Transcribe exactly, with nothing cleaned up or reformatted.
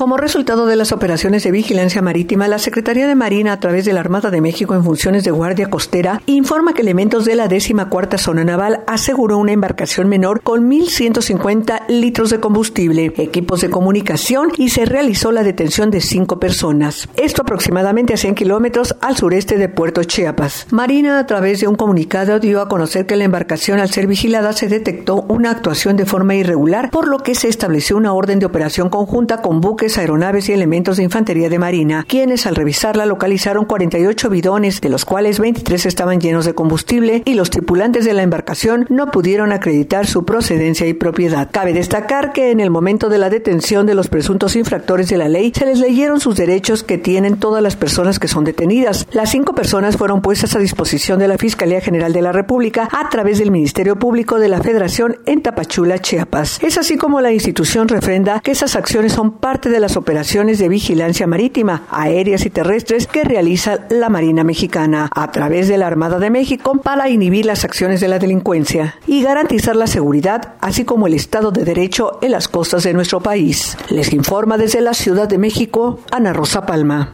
Como resultado de las operaciones de vigilancia marítima, la Secretaría de Marina, a través de la Armada de México en funciones de guardia costera, informa que elementos de la décima cuarta Zona Naval aseguró una embarcación menor con mil ciento cincuenta litros de combustible, equipos de comunicación y se realizó la detención de cinco personas. Esto aproximadamente a cien kilómetros al sureste de Puerto Chiapas. Marina, a través de un comunicado, dio a conocer que la embarcación, al ser vigilada, se detectó una actuación de forma irregular, por lo que se estableció una orden de operación conjunta con buques, aeronaves y elementos de infantería de marina, quienes al revisarla localizaron cuarenta y ocho bidones, de los cuales veintitrés estaban llenos de combustible, y los tripulantes de la embarcación no pudieron acreditar su procedencia y propiedad. Cabe destacar que en el momento de la detención de los presuntos infractores de la ley, se les leyeron sus derechos que tienen todas las personas que son detenidas. Las cinco personas fueron puestas a disposición de la Fiscalía General de la República a través del Ministerio Público de la Federación en Tapachula, Chiapas. Es así como la institución refrenda que esas acciones son parte de de las operaciones de vigilancia marítima, aéreas y terrestres que realiza la Marina Mexicana a través de la Armada de México para inhibir las acciones de la delincuencia y garantizar la seguridad, así como el Estado de Derecho en las costas de nuestro país. Les informa desde la Ciudad de México, Ana Rosa Palma.